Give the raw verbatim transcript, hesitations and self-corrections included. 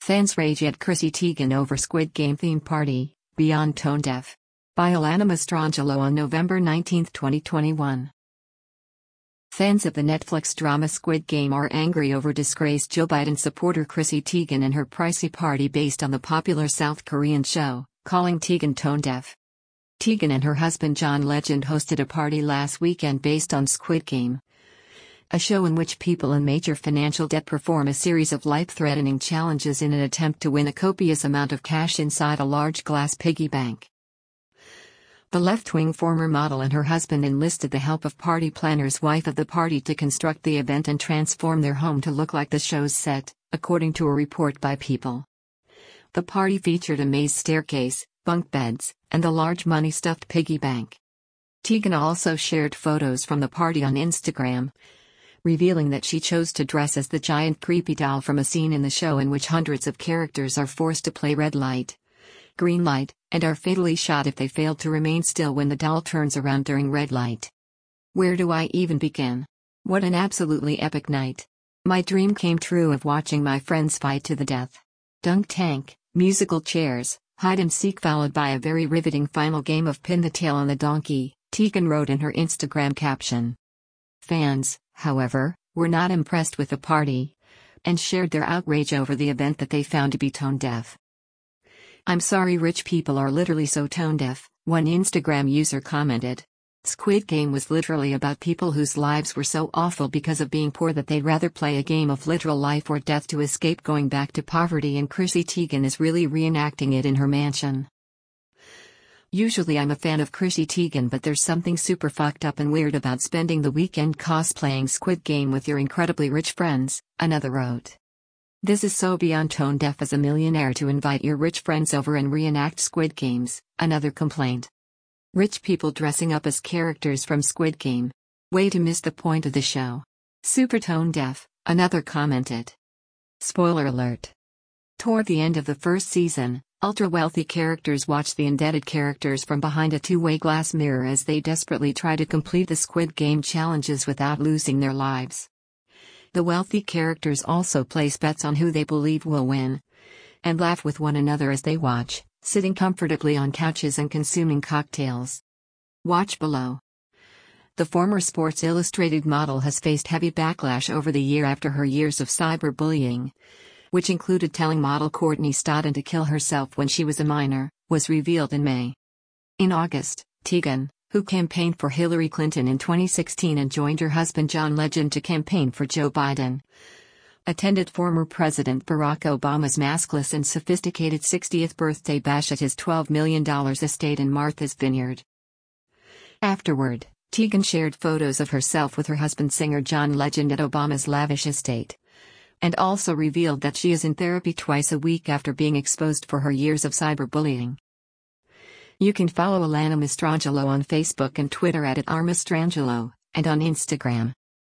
Fans rage at Chrissy Teigen over Squid Game theme party, beyond tone deaf. By Alana Mastrangelo on November nineteenth, twenty twenty-one. Fans of the Netflix drama Squid Game are angry over disgraced Joe Biden supporter Chrissy Teigen and her pricey party based on the popular South Korean show, calling Teigen tone deaf. Teigen and her husband John Legend hosted a party last weekend based on Squid Game, a show in which people in major financial debt perform a series of life-threatening challenges in an attempt to win a copious amount of cash inside a large glass piggy bank. The left-wing former model and her husband enlisted the help of party planner's wife of the party to construct the event and transform their home to look like the show's set, according to a report by People. The party featured a maze staircase, bunk beds, and a large money-stuffed piggy bank. Teigen also shared photos from the party on Instagram, revealing that she chose to dress as the giant creepy doll from a scene in the show in which hundreds of characters are forced to play red light, green light, and are fatally shot if they fail to remain still when the doll turns around during red light. Where do I even begin? What an absolutely epic night. My dream came true of watching my friends fight to the death. Dunk tank, musical chairs, hide and seek followed by a very riveting final game of pin the tail on the donkey, Teigen wrote in her Instagram caption. Fans, however, were not impressed with the party, and shared their outrage over the event that they found to be tone deaf. "I'm sorry rich people are literally so tone deaf," one Instagram user commented. Squid Game was literally about people whose lives were so awful because of being poor that they'd rather play a game of literal life or death to escape going back to poverty, and Chrissy Teigen is really reenacting it in her mansion. Usually I'm a fan of Chrissy Teigen, but there's something super fucked up and weird about spending the weekend cosplaying Squid Game with your incredibly rich friends, another wrote. This is so beyond tone deaf as a millionaire to invite your rich friends over and reenact Squid Games, another complained. Rich people dressing up as characters from Squid Game. Way to miss the point of the show. Super tone deaf, another commented. Spoiler alert. Toward the end of the first season, ultra-wealthy characters watch the indebted characters from behind a two-way glass mirror as they desperately try to complete the Squid Game challenges without losing their lives. The wealthy characters also place bets on who they believe will win, and laugh with one another as they watch, sitting comfortably on couches and consuming cocktails. Watch below. The former Sports Illustrated model has faced heavy backlash over the year after her years of cyberbullying, which included telling model Courtney Stodden to kill herself when she was a minor, was revealed in May. In August, Teigen, who campaigned for Hillary Clinton in twenty sixteen and joined her husband John Legend to campaign for Joe Biden, attended former President Barack Obama's maskless and sophisticated sixtieth birthday bash at his twelve million dollars estate in Martha's Vineyard. Afterward, Teigen shared photos of herself with her husband singer John Legend at Obama's lavish estate, and also revealed that she is in therapy twice a week after being exposed for her years of cyberbullying. You can follow Alana Mastrangelo on Facebook and Twitter at, at r mastrangelo, and on Instagram.